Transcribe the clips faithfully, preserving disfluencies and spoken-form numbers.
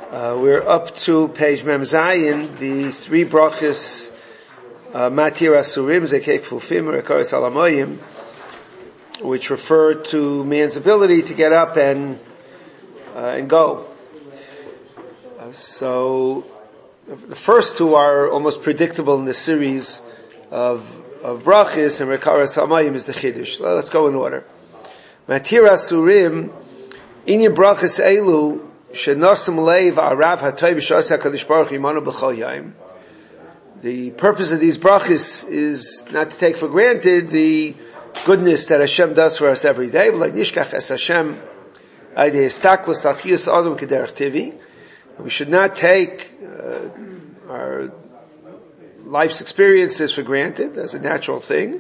Uh, we're up to page Mem Zayin, the three brachas, uh, Matir Asurim, Zekei Kfufim, Rekaris Alamoyim, which refer to man's ability to get up and, uh, and go. Uh, so, the first two are almost predictable in the series of, of brachas, and Rekaris Alamoyim is the Chiddush. Let's go in order. Matir Asurim, Inyan brachas Elu, the purpose of these brachas is not to take for granted the goodness that Hashem does for us every day. We should not take uh, our life's experiences for granted as a natural thing.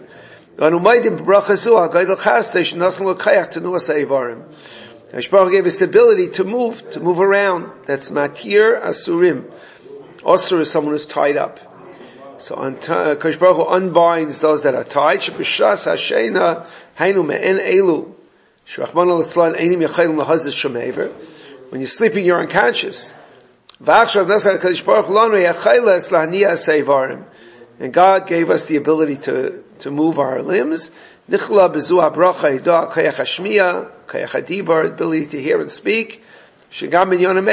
Hashbarach gave us the ability to move, to move around. That's matir asurim. Asur is someone who's tied up. So Hashbarach Baruch Hu unbinds those that are tied. Shebishas hashena hainu me'en elu. Sh'rachman al-Islan einim yachayim lahazis shemever. When you're sleeping, you're unconscious. V'achshav nasar HaKadosh Baruch Hu lanu yachayles lahniya seivarim. And God gave us the ability to, to move our limbs. Nichla bezu habracha yida kayach hashmiya. Ability to hear and speak. We're not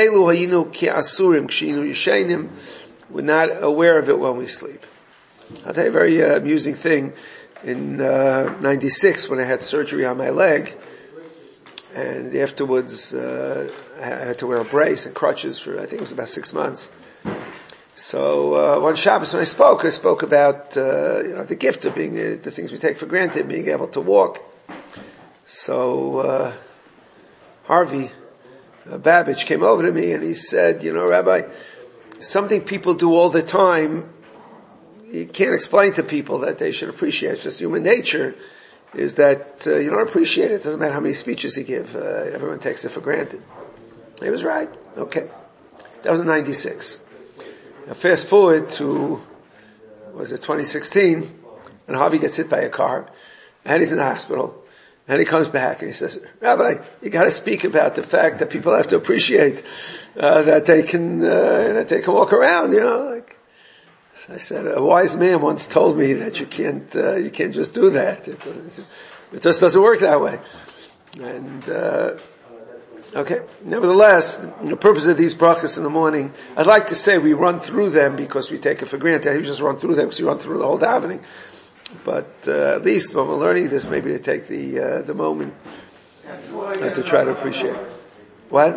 aware of it when we sleep. I'll tell you a very uh, amusing thing. In uh, ninety-six, when I had surgery on my leg, and afterwards uh, I had to wear a brace and crutches for, I think it was about six months. So uh, one Shabbos when I spoke, I spoke about uh, you know the gift of being, uh, the things we take for granted, being able to walk. So, uh, Harvey uh, Babbage came over to me and he said, you know, Rabbi, something people do all the time, you can't explain to people that they should appreciate. It's just human nature, is that uh, you don't appreciate it. It doesn't matter how many speeches you give. Uh, everyone takes it for granted. He was right. Okay. That was in ninety-six. Now fast forward to, was it twenty sixteen, and Harvey gets hit by a car, and he's in the hospital. And he comes back and he says, Rabbi, you got to speak about the fact that people have to appreciate uh, that they can uh, that they can walk around. You know, like so I said, a wise man once told me that you can't uh, you can't just do that. It, doesn't, it just doesn't work that way. And uh, okay, nevertheless, the purpose of these brachas in the morning, I'd like to say we run through them because we take it for granted. We just run through them because we run through the whole davening. But uh, at least when we're learning this, maybe to take the uh, the moment uh, to try to appreciate it. What?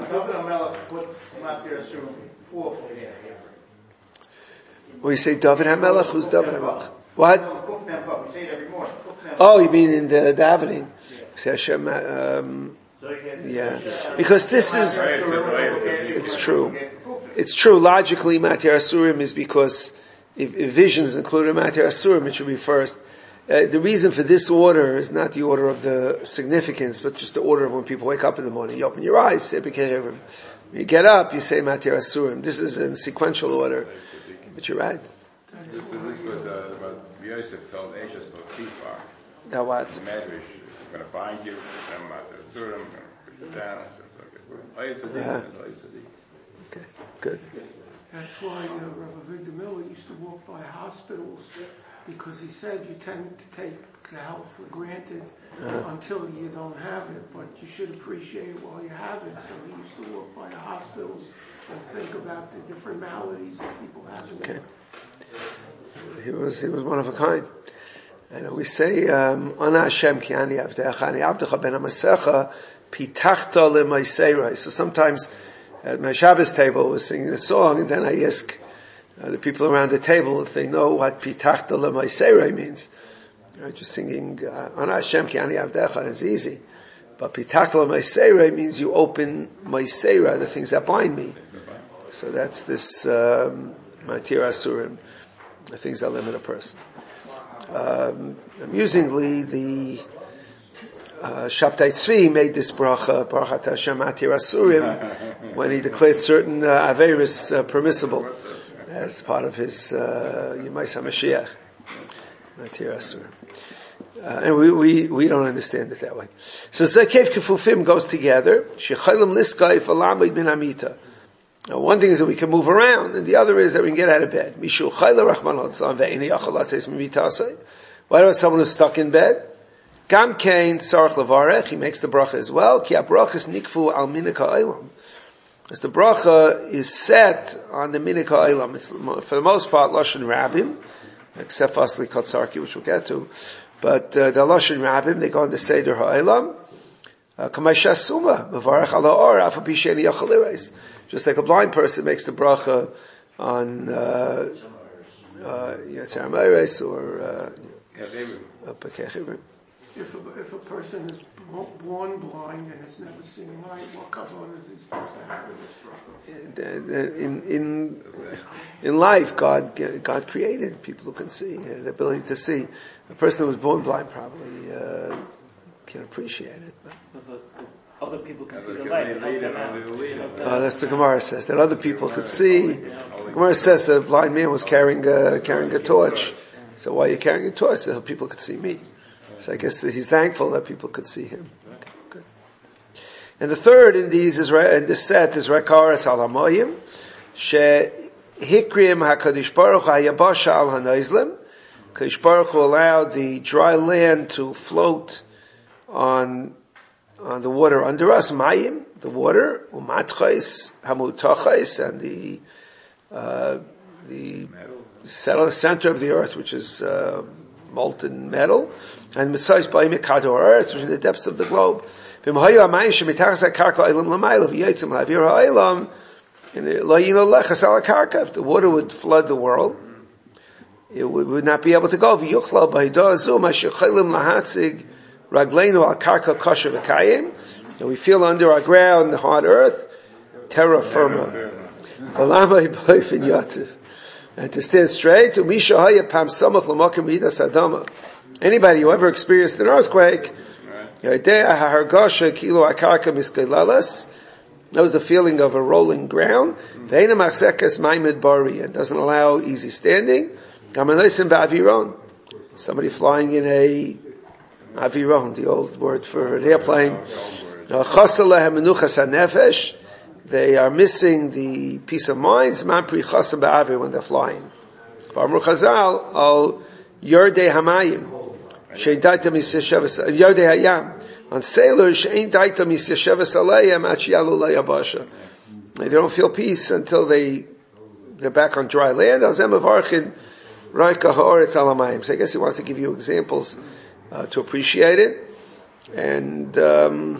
Well, you say David HaMelech? Who's David HaMelech? What? Oh, you mean in the davening? Say Hashem. Um, yeah, because this is. It's true. It's true. Logically, Matir Asurim is because if, if visions include Matir Asurim, it should be first. Uh, the reason for this order is not the order of the significance, but just the order of when people wake up in the morning. You open your eyes, say B'Kehevim. When you get up, you say Matir Asurim. This is in sequential order. But you're right. This, this was uh, about Yosef told Ashes Potiphar. Now what? The Medrash is going to bind you, then Matir Asurim, push it down. Yeah. Okay, good. That's why uh, Rabbi Victor Miller used to walk by hospitals, because he said you tend to take the health for granted uh-huh. until you don't have it, but you should appreciate it while you have it. So he used to walk by the hospitals and think about the different maladies that people have. Okay. He was he was one of a kind. And we say, um, Ana Hashem ki ani avdecha, ani avdecha ben hamasecha, pitachta le'maiseirai. So sometimes at my Shabbos table, we're singing a song, and then I ask uh, the people around the table if they know what pitachta le'maiseirai means. Right, just singing Ana Hashem ki ani avdecha is easy, but pitachta le'maiseirai means you open maiseira, the things that bind me. So that's this um, matir asurim, the things that limit a person. Um, amusingly, the uh, Shabtai Tzvi made this bracha, Baruch Atah Hashem Matir Asurim, when he declared certain uh, Averis uh, permissible as part of his uh, Yemais HaMashiach, Matir Asurim. Uh, and we, we, we don't understand it that way. So Zekev Kefufim goes together. Shechalim Liskay Falamid Min Amita. Now, one thing is that we can move around, and the other is that we can get out of bed. Mishu chayla rachman al-tzam ve'eni yachal latzes mimitasei. Why do someone who's stuck in bed? Gam kein sarach levarech, he makes the bracha as well. Ki ha-brachas nikfu al minik ha'olam. As the bracha is set on the minik ha'olam. It's, for the most part, Lashon Rabbim, except for Asli Katsarki, which we'll get to. But uh, the Lashon Rabbim, they go on the Seder ha'olam. K'maisha suma, mevarech ala or, afa b'sheni yachal ireis. Just like a blind person makes the bracha on uh, uh, Yetzer Meiris or uh, Pekech. If a, if a person is born blind and has never seen light, what kavod is he supposed to have in this bracha? In in in life, God God created people who can see, uh, the ability to see. A person who was born blind probably uh, can appreciate it. But. Other people can see the light. Uh, that's the Gemara says that other people could see. The Gemara says a blind man was carrying a, carrying a torch. So why are you carrying a torch? So people could see me. So I guess that he's thankful that people could see him. Okay, good. And the third in these is in this set is Rekaretz al Hamoyim, she hikrim Hakadosh Baruch Hu hayabasha al hanoizlim. Hakadosh Baruch Hu allowed the dry land to float on on the water under us, mayim, the water, umatchais, hamutachais, and the uh, the center of the earth, which is uh, molten metal, and besides bayim kador earth, which is in the depths of the globe. V'mahayu amayim shemitachas hakarka ilam lamayla v'yitzim lavir ha'ilam, and lo yino lechas al hakarka. If the water would flood the world, it would, would not be able to go. V'yuchla b'hidah azu ma'shechilim lahatzig Ragleinu al karka kosher v'kayim, and we feel under our ground, the hard earth, terra firma. V'lama yiboifin yatziv. And to stand straight, u'misha haya pam samach l'mokim v'yidas adama. Anybody who ever experienced an earthquake, yodea ha'hargasha kilo akarka miskeilalas, knows the feeling of a rolling ground. V'eina machzekes maimid bari, and doesn't allow easy standing. Gamanoisim ba'aviron. Somebody flying in a Aviron, the old word for an airplane. They are missing the peace of mind when they're flying. On sailors, they don't feel peace until they, they're back on dry land. So I guess he wants to give you examples Uh, to appreciate it, and um,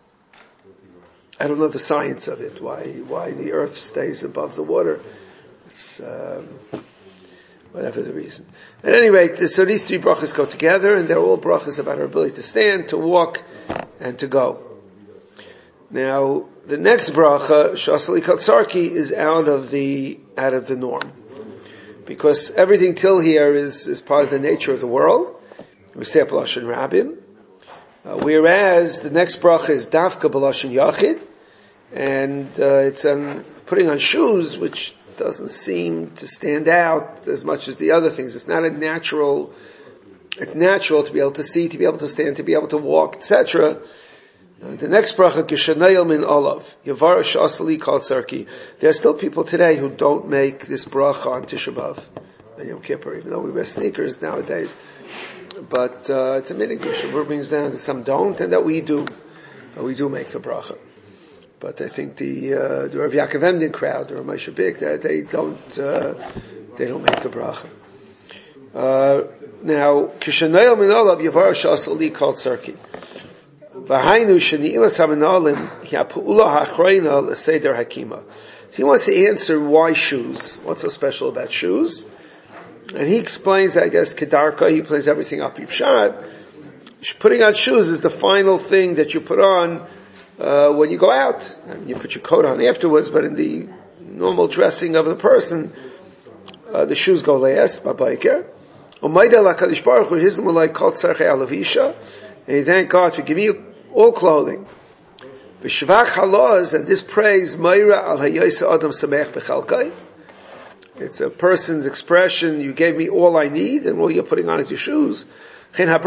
I don't know the science of it. Why why the earth stays above the water? It's um, whatever the reason. At any rate, so these three brachas go together, and they're all brachas about our ability to stand, to walk, and to go. Now, the next bracha, Shasali Katsarki, is out of the out of the norm, because everything till here is is part of the nature of the world. We say B'Lashon Rabbim, uh, whereas the next bracha is Dafka B'Lashon Yachid, and uh, it's on putting on shoes, which doesn't seem to stand out as much as the other things. It's not a natural. It's natural to be able to see, to be able to stand, to be able to walk, et cetera. Uh, the next bracha, Kishanayel Min Olav, Yavar Shasali Katsarki. There are still people today who don't make this bracha on Tisha B'Av and Yom Kippur, even though we wear sneakers nowadays. But uh, it's a minig. Shabur brings down that some don't, and that we do. Uh, we do make the bracha. But I think the uh, the Rav Yaakov Emden crowd, or Moshe Bik, they, they don't uh, they don't make the bracha. Uh, now, Kishanayel Min Olav Yavar Shasali Katsarki. V'hainu sheni'ilas hamanalim hi'apula ha'achreina l'seder hakima. So he wants to answer why shoes. What's so special about shoes? And he explains, I guess, Kedarka, he plays everything up Yipshat. Putting on shoes is the final thing that you put on uh, when you go out. I mean, you put your coat on afterwards, but in the normal dressing of the person, uh, the shoes go last, Babayker. And you thank God for giving you all clothing. And this praise, it's a person's expression, you gave me all I need, and all you're putting on is your shoes. And this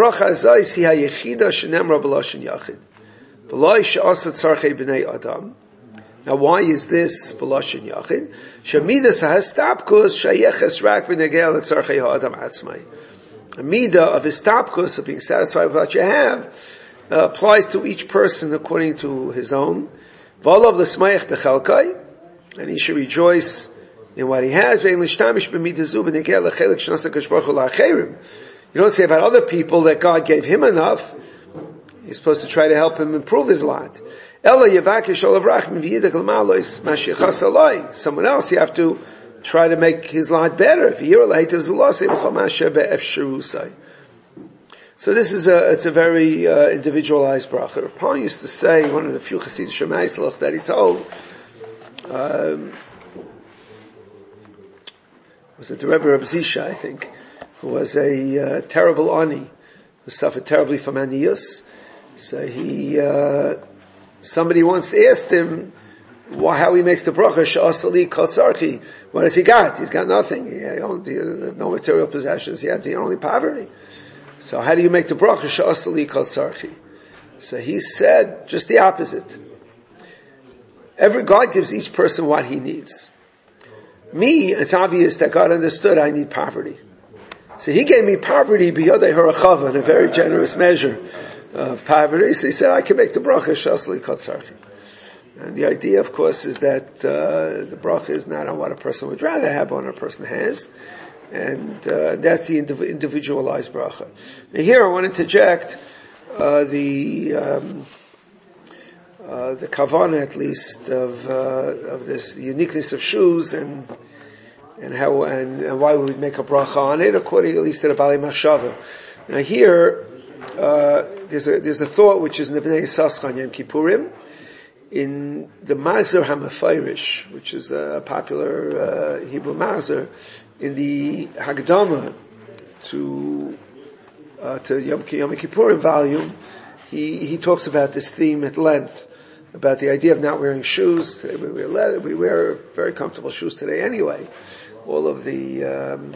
Now, why is this b'lashon yachid? Shemidas hastapkus shayeches rak v'negel etzarchei ha'adam atzmai. A midah of istapkus, of being satisfied with what you have, uh, applies to each person according to his own. V'olav l'smayach b'chelkai, and he should rejoice in what he has. Ve'en l'shtamish b'midah zu v'negel l'chelik shnasa kadosh baruch hu la'acherim. You don't say about other people that God gave him enough. You're supposed to try to help him improve his lot. Someone else, you have to try to make his lot better. So this is a, it's a very uh, individualized bracha. Rav Pon used to say, one of the few Chassidish Shemaislach that he told, um, was it the Rebbe Reb Zisha, I think, who was a uh, terrible ani, who suffered terribly from anius. So he, uh, somebody once asked him why, how he makes the bracha, Sha'asali Katzarchi. What has he got? He's got nothing. He owned no material possessions. He had the only poverty. So how do you make the bracha, Sha'asali Katzarchi? So he said just the opposite. Every, God gives each person what he needs. Me, it's obvious that God understood I need poverty. So he gave me poverty b'yodei harachava, in a very generous measure of poverty. So he said, I can make the bracha shasli katzarchi. And the idea, of course, is that uh, the bracha is not on what a person would rather have, but what a person has. And uh, that's the indiv- individualized bracha. Now here I want to interject uh, the um, uh, the kavanah, at least, of uh, of this uniqueness of shoes and and how and, and why we would make a bracha on it, according at least to the Bali Machshava. Now here, uh, there's a there's a thought which is in the Bnei Yissaschar on Yom Kippurim, in the Mazar HaMefarish, which is a popular uh, Hebrew Mazar, in the Hagdama to uh, to Yom, Yom Kippurim volume, he he talks about this theme at length, about the idea of not wearing shoes. Today we wear leather, we wear very comfortable shoes today anyway. All of the um,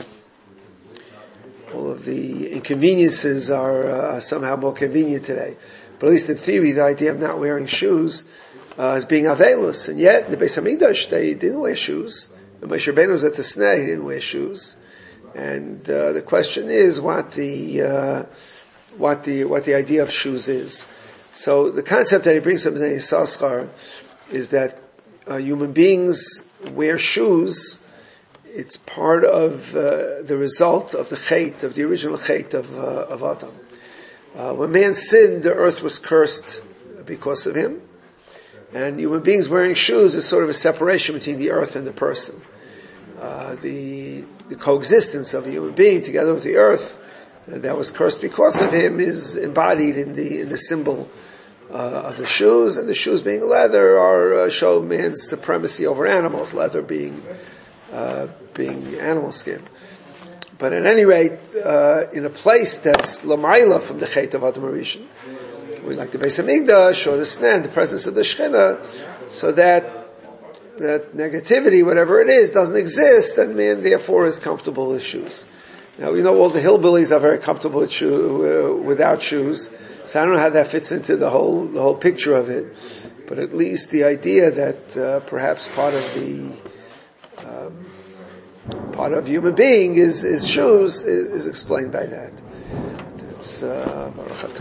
all of the inconveniences are uh, somehow more convenient today. But at least in theory, the idea of not wearing shoes uh, is being avelus. And yet, in the Beis Hamikdash, they didn't wear shoes. When Moshe Rabbeinu was at the Sneh, he didn't wear shoes. And uh, the question is what the uh, what the what the idea of shoes is. So the concept that he brings from Bnei Yissaschar is that uh, human beings wear shoes. It's part of uh, the result of the chait, of the original chait of, uh, of Adam. Uh, when man sinned, the earth was cursed because of him. And human beings wearing shoes is sort of a separation between the earth and the person. Uh, the, the coexistence of a human being together with the earth uh, that was cursed because of him is embodied in the, in the symbol uh, of the shoes. And the shoes being leather are, uh, show man's supremacy over animals, leather being Uh, being animal skin. But at any rate, uh, in a place that's Lamaila from the Chet of Adam HaRishon, we like the Beis Hamikdash or the Snan, the presence of the Shechina, so that that negativity, whatever it is, doesn't exist, and man therefore is comfortable with shoes. Now we know all the hillbillies are very comfortable with shoe, uh, without shoes, so I don't know how that fits into the whole the whole picture of it. But at least the idea that uh, perhaps part of the Um, part of human being is, is shoes is, is explained by that. It's uh,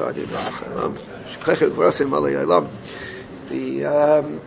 the um,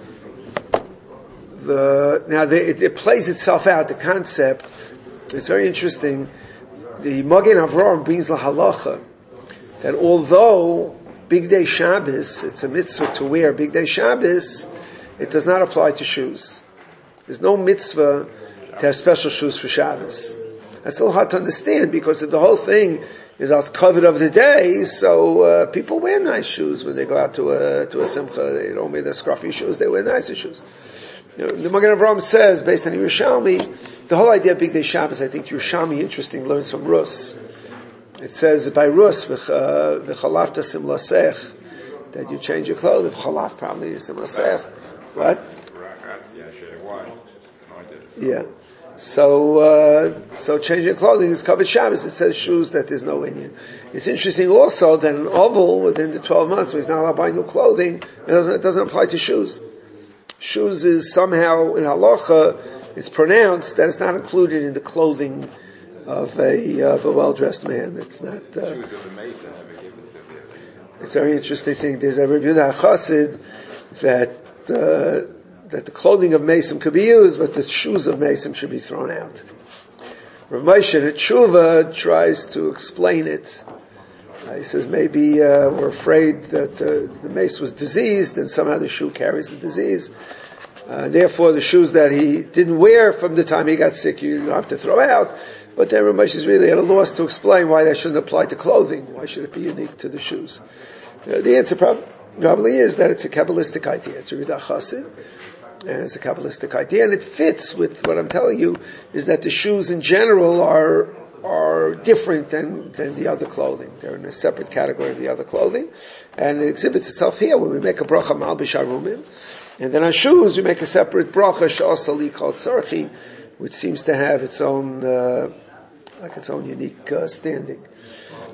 the now the, it, it plays itself out. The concept is very interesting. The Magen Avraham brings la halacha that although Big Day Shabbos, it's a mitzvah to wear Big Day Shabbos, it does not apply to shoes. There's no mitzvah to have special shoes for Shabbos. That's a little hard to understand because if the whole thing is out covered of the day, so uh, people wear nice shoes when they go out to a to a simcha. They don't wear their scruffy shoes; they wear nicer shoes. You know, the Magen Avraham says, based on Yerushalmi, the whole idea of Big Day Shabbos, I think Yerushalmi, interesting, learns from Rus. It says by Rus, v'chalafta simlasech, that you change your clothes. V'chalaf probably is simlasech. What? Yeah. So, uh, so changing clothing is covered Shabbos. It says shoes that there's no Indian. It's interesting also that an oval within the twelve months, when he's not allowed to buy new clothing, it doesn't, it doesn't apply to shoes. shoes is somehow in halacha, it's pronounced that it's not included in the clothing of a, of a well-dressed man. It's not, uh, it's a very interesting thing. There's a Rabbi Yehuda Chassid that, uh, that the clothing of Mesim could be used, but the shoes of Mesim should be thrown out. Rav Moshe at Tshuva tries to explain it. Uh, he says maybe uh, we're afraid that uh, the mace was diseased and somehow the shoe carries the disease. Uh, therefore, the shoes that he didn't wear from the time he got sick, you don't have to throw out. But then Rav Moshe is really at a loss to explain why that shouldn't apply to clothing. Why should it be unique to the shoes? Uh, the answer prob- probably is that it's a Kabbalistic idea. It's a Yehuda Chassid. And it's a Kabbalistic idea, and it fits with what I'm telling you, is that the shoes in general are are different than, than the other clothing. They're in a separate category of the other clothing. And it exhibits itself here when we make a bracha malbish arumim. And then on shoes, we make a separate bracha sh'asali called sarchi, which seems to have its own, uh, like its own unique uh, standing.